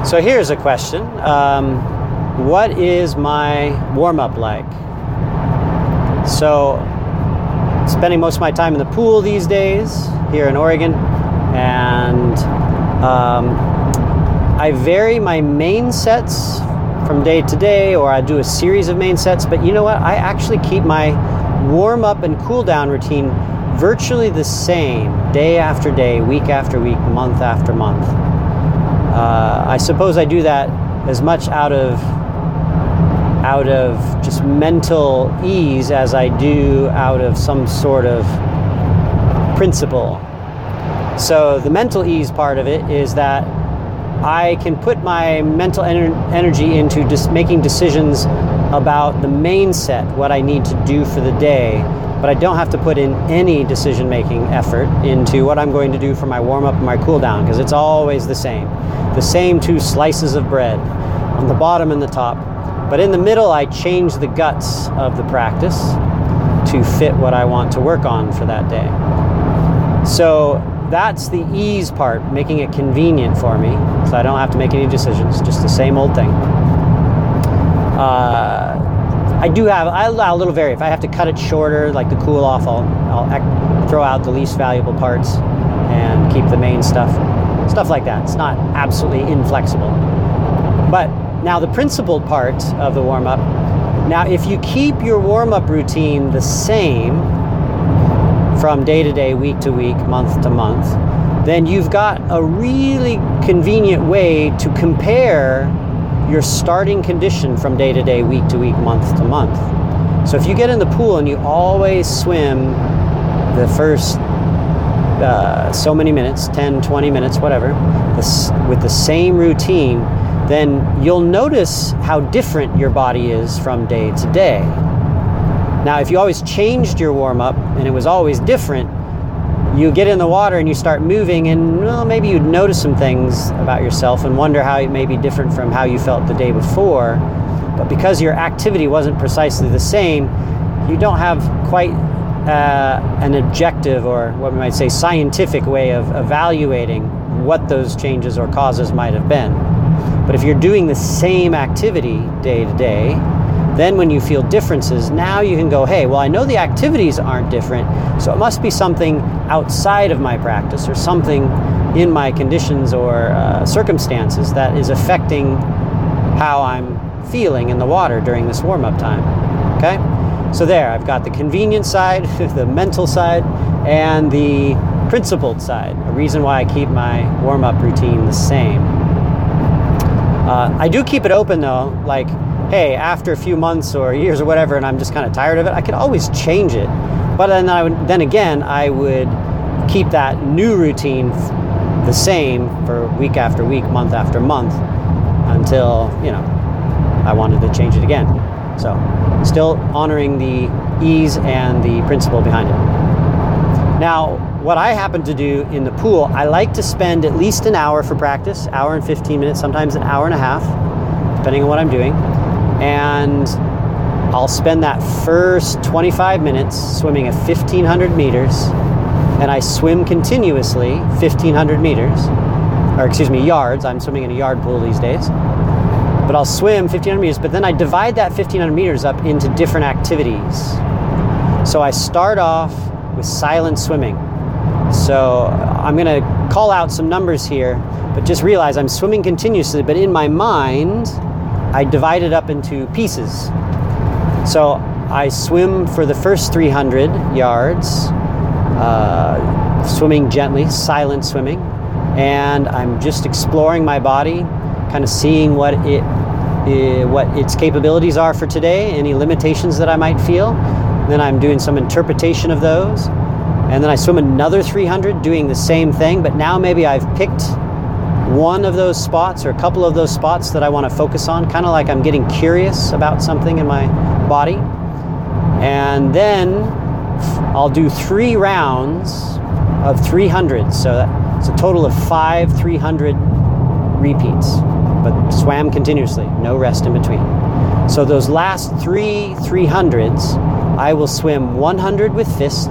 So here's a question. What is my warm-up like? So, spending most of my time in the pool these days here in Oregon, and I vary my main sets from day to day, or I do a series of main sets, but you know what? I actually keep my warm-up and cool-down routine virtually the same day after day, week after week, month after month. I suppose I do that as much out of just mental ease as I do out of some sort of principle. So the mental ease part of it is that I can put my mental energy into just making decisions about the main set, what I need to do for the day, but I don't have to put in any decision-making effort into what I'm going to do for my warm-up and my cool-down, because it's always the same 2 slices of bread on the bottom and the top. But in the middle, I change the guts of the practice to fit what I want to work on for that day. So that's the ease part, making it convenient for me, so I don't have to make any decisions, just the same old thing. I allow a little vary. If I have to cut it shorter, like the cool off, I'll throw out the least valuable parts and keep the main stuff like that. It's not absolutely inflexible. But now the principled part of the warm-up, now if you keep your warm-up routine the same from day to day, week to week, month to month, then you've got a really convenient way to compare your starting condition from day to day, week to week, month to month. So if you get in the pool and you always swim the first so many minutes, 10, 20 minutes, whatever, with the same routine, then you'll notice how different your body is from day to day. Now, if you always changed your warm-up and it was always different, you get in the water and you start moving, and well, maybe you'd notice some things about yourself and wonder how it may be different from how you felt the day before. But because your activity wasn't precisely the same, you don't have quite an objective, or what we might say scientific way of evaluating what those changes or causes might have been. But if you're doing the same activity day to day, then when you feel differences, now you can go, hey, well, I know the activities aren't different, so it must be something outside of my practice or something in my conditions or circumstances that is affecting how I'm feeling in the water during this warm-up time, okay? So there, I've got the convenient side, the mental side, and the principled side, a reason why I keep my warm-up routine the same. I do keep it open though, like, hey, after a few months or years or whatever, and I'm just kind of tired of it, I could always change it. But then again, I would keep that new routine the same for week after week, month after month, until, I wanted to change it again. So, still honoring the ease and the principle behind it. Now, what I happen to do in the pool, I like to spend at least an hour for practice, hour and 15 minutes, sometimes an hour and a half, depending on what I'm doing. And I'll spend that first 25 minutes swimming at 1,500 meters, and I swim continuously 1,500 meters, yards. I'm swimming in a yard pool these days. But I'll swim 1,500 meters, but then I divide that 1,500 meters up into different activities. So I start off with silent swimming. So I'm going to call out some numbers here, but just realize I'm swimming continuously, but in my mind, I divide it up into pieces. So I swim for the first 300 yards, swimming gently, silent swimming, and I'm just exploring my body, kind of seeing what its capabilities are for today, any limitations that I might feel. Then I'm doing some interpretation of those. And then I swim another 300 doing the same thing, but now maybe I've picked one of those spots or a couple of those spots that I want to focus on, kind of like I'm getting curious about something in my body. And then I'll do 3 rounds of 300. So that's a total of 5 300 repeats, but swam continuously, no rest in between. So those last 3 300s, I will swim 100 with fist,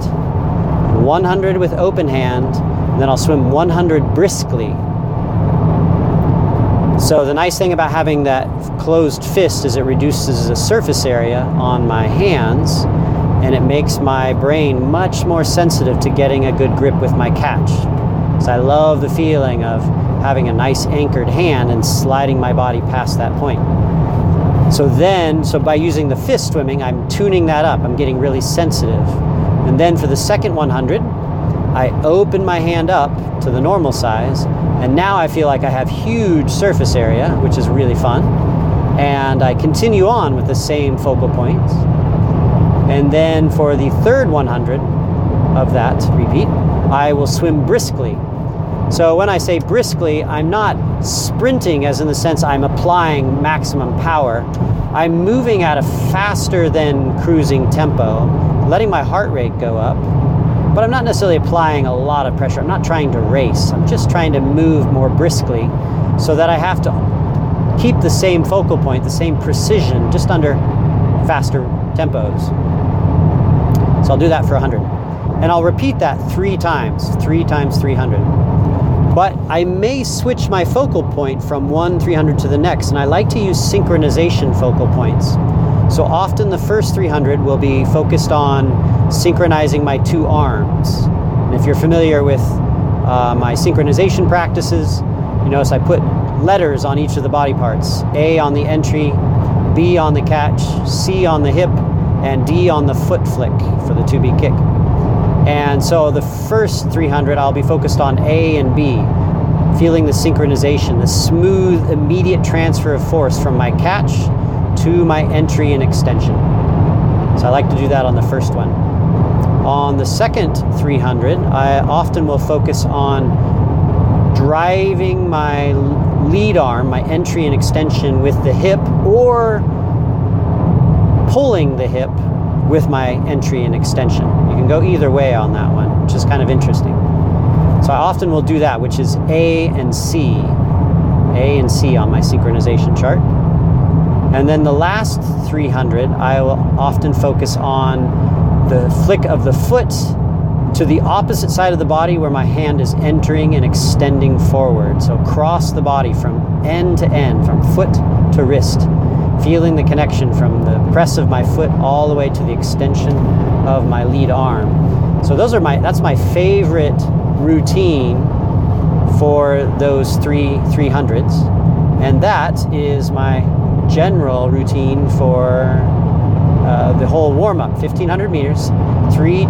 100 with open hand, and then I'll swim 100 briskly. So the nice thing about having that closed fist is it reduces the surface area on my hands, and it makes my brain much more sensitive to getting a good grip with my catch. So I love the feeling of having a nice anchored hand and sliding my body past that point. So by using the fist swimming, I'm tuning that up. I'm getting really sensitive. And then for the second 100, I open my hand up to the normal size, and now I feel like I have huge surface area, which is really fun. And I continue on with the same focal points. And then for the third 100 of that repeat, I will swim briskly. So when I say briskly, I'm not sprinting as in the sense I'm applying maximum power. I'm moving at a faster than cruising tempo, letting my heart rate go up, but I'm not necessarily applying a lot of pressure. I'm not trying to race. I'm just trying to move more briskly so that I have to keep the same focal point, the same precision, just under faster tempos. So I'll do that for 100. And I'll repeat that 3 times 300. But I may switch my focal point from one 300 to the next, and I like to use synchronization focal points. So often the first 300 will be focused on synchronizing my 2 arms. And if you're familiar with my synchronization practices, you notice I put letters on each of the body parts. A on the entry, B on the catch, C on the hip, and D on the foot flick for the 2B kick. And so the first 300, I'll be focused on A and B, feeling the synchronization, the smooth, immediate transfer of force from my catch to my entry and extension. So I like to do that on the first one. On the second 300, I often will focus on driving my lead arm, my entry and extension with the hip, or pulling the hip with my entry and extension. You can go either way on that one, which is kind of interesting. So I often will do that, which is A and C on my synchronization chart. And then the last 300, I will often focus on the flick of the foot to the opposite side of the body where my hand is entering and extending forward. So across the body from end to end, from foot to wrist, feeling the connection from the press of my foot all the way to the extension of my lead arm. So that's my favorite routine for those 300s. And that is my general routine for the whole warm-up, 1,500 meters, 5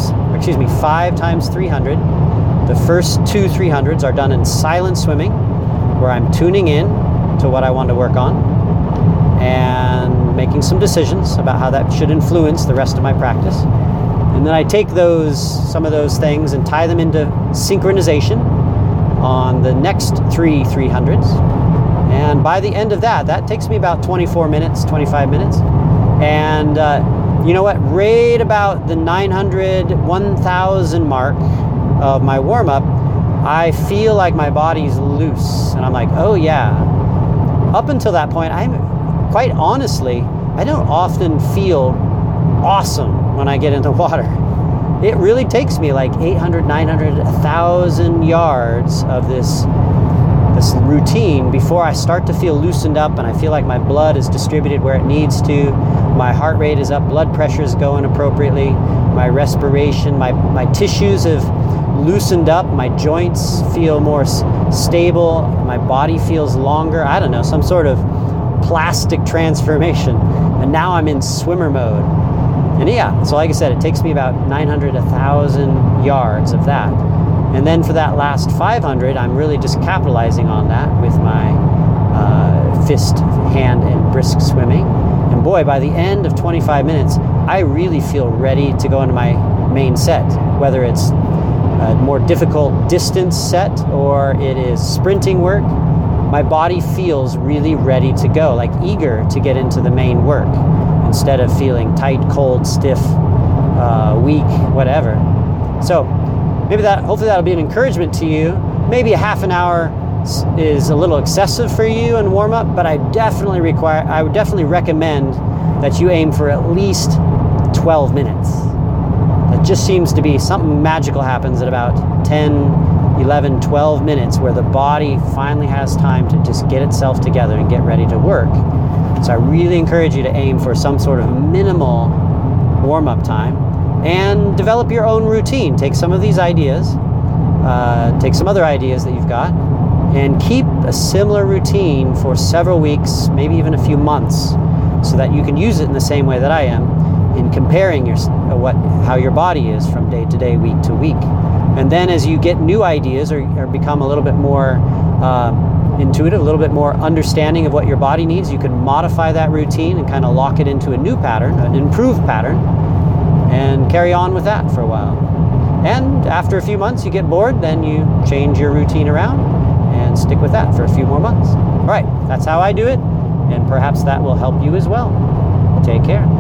times 300. The first 2 300s are done in silent swimming, where I'm tuning in to what I want to work on and making some decisions about how that should influence the rest of my practice. And then I take some of those things and tie them into synchronization on the next 3 300s. And by the end of that takes me about 25 minutes. And you know what? Right about the 900, 1,000 mark of my warm-up, I feel like my body's loose. And I'm like, oh yeah. Up until that point, quite honestly, I don't often feel awesome when I get in the water. It really takes me like 800, 900, 1,000 yards of this routine before I start to feel loosened up and I feel like my blood is distributed where it needs to, my heart rate is up, blood pressure is going appropriately, my respiration, my tissues have loosened up, my joints feel more stable, my body feels longer, I don't know, some sort of plastic transformation, and now I'm in swimmer mode. And yeah, so like I said, it takes me about 900, 1,000 yards of that. And then for that last 500, I'm really just capitalizing on that with my fist, hand, and brisk swimming. And boy, by the end of 25 minutes, I really feel ready to go into my main set, whether it's a more difficult distance set or it is sprinting work. My body feels really ready to go, like eager to get into the main work instead of feeling tight, cold, stiff, weak, whatever. So hopefully that'll be an encouragement to you. Maybe a half an hour is a little excessive for you in warm up, but I would definitely recommend that you aim for at least 12 minutes. It just seems to be something magical happens at about 10, 11, 12 minutes where the body finally has time to just get itself together and get ready to work. So I really encourage you to aim for some sort of minimal warm-up time and develop your own routine. Take some of these ideas, take some other ideas that you've got, and keep a similar routine for several weeks, maybe even a few months, so that you can use it in the same way that I am in comparing how your body is from day to day, week to week. And then as you get new ideas or become a little bit more intuitive, a little bit more understanding of what your body needs, you can modify that routine and kind of lock it into a new pattern, an improved pattern, and carry on with that for a while. And after a few months you get bored, then you change your routine around and stick with that for a few more months. All right, that's how I do it, and perhaps that will help you as well. Take care.